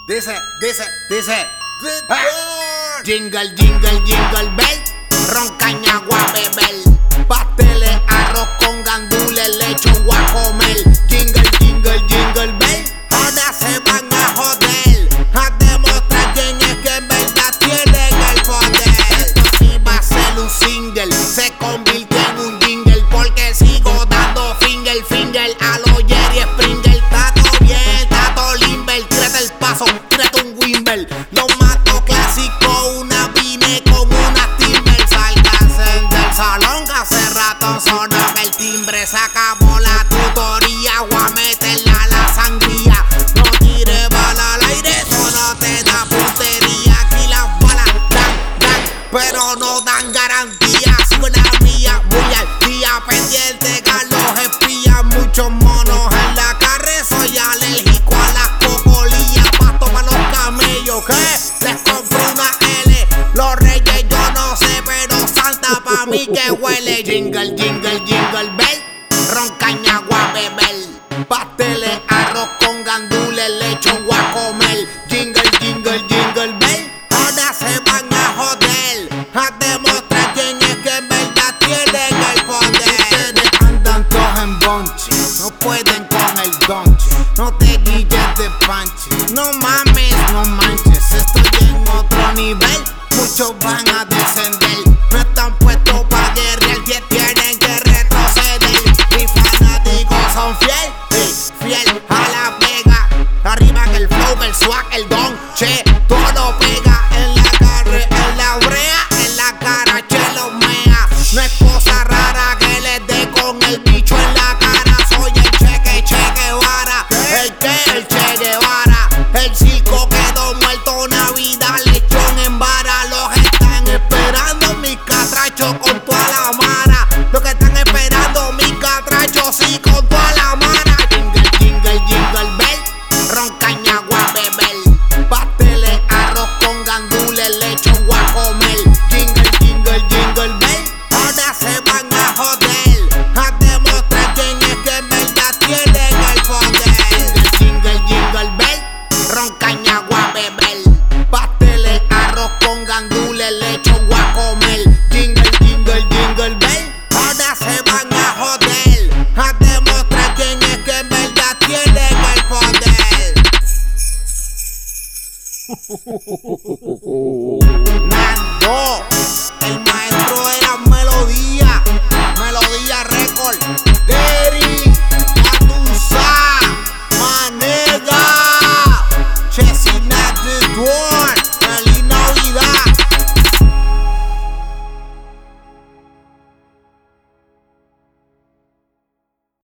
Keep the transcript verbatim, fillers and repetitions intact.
Dice, dice, dice. Ah. Jingle, jingle, jingle bell. Ron, caña, guabebel. Pasteles, arroz con gandules, leche, guacomer. Jingle, jingle, jingle bell. Ahora se van a joder. A demostrar quién es que en verdad tienen el poder. Iba a ser un single, se convirtió en un jingle. Porque sigo dando finger, finger a los Jerry Springer. Está todo bien, está todo limber. Tírate el paso, tírate un wimble. Lo mato clásico, una vine con una timber. Salgas del salón que hace rato sonó el timbre. Se acabó la tutoría, voy a meterla a la sangría. No tire bala al aire, eso no te da puntería. Aquí las balas dan, dan, pero no dan garantía. Sigo en la mía, muy al día, pendiente que los espías. Muchos monos en la carre, soy alérgico a las cocolías. Pasto para los camellos, ¿qué? Les compro una L. Los reyes yo no sé, pero Santa pa' mí que huele. Jingle, jingle, jingle bell. Ron, caña, guabebel. Pasteles, arroz con gandules, leche, guacomer. Jingle, jingle, jingle bell. Ahora se van a joder. A demostrar quién es que en verdad tienen el poder. Ustedes andan todos en bonche, no pueden con el donche. No te guilles de panche, no mames, no manches. Estoy en otro nivel, muchos van a descender. No están puestos pa' guerrear, que tienen que retroceder. Mis fanáticos son fiel, sí, fiel a la pega. Arriba que el flow, el swag, el don, che, todo pega. En la carre, en la brea, en la cara, che, lo mea. No es cosa rara que les dé con el bicho en la cara. Soy el cheque, cheque vara. El que, el Che Guevara. El circo quedó muerto, Navidad, lechón en vara. Los están esperando mis catrachos con toda la mara. Los que están esperando mis catrachos, sí, con toda la mara. Jingle, jingle, jingle bell. Ron, caña, guabebel. Pasteles, arroz con gandules, leche, guacomer. Jingle, jingle, jingle bell. Ahora se van a joder. A demostrar quién es que en verdad tienen el poder. Jingle, jingle bell. Ron, caña, guabebel. Pasteles, arroz con gandules, leche, guacomer. Jingle, jingle, jingle bell. Ahora se van a joder. A demostrar quién es que en verdad tienen el poder.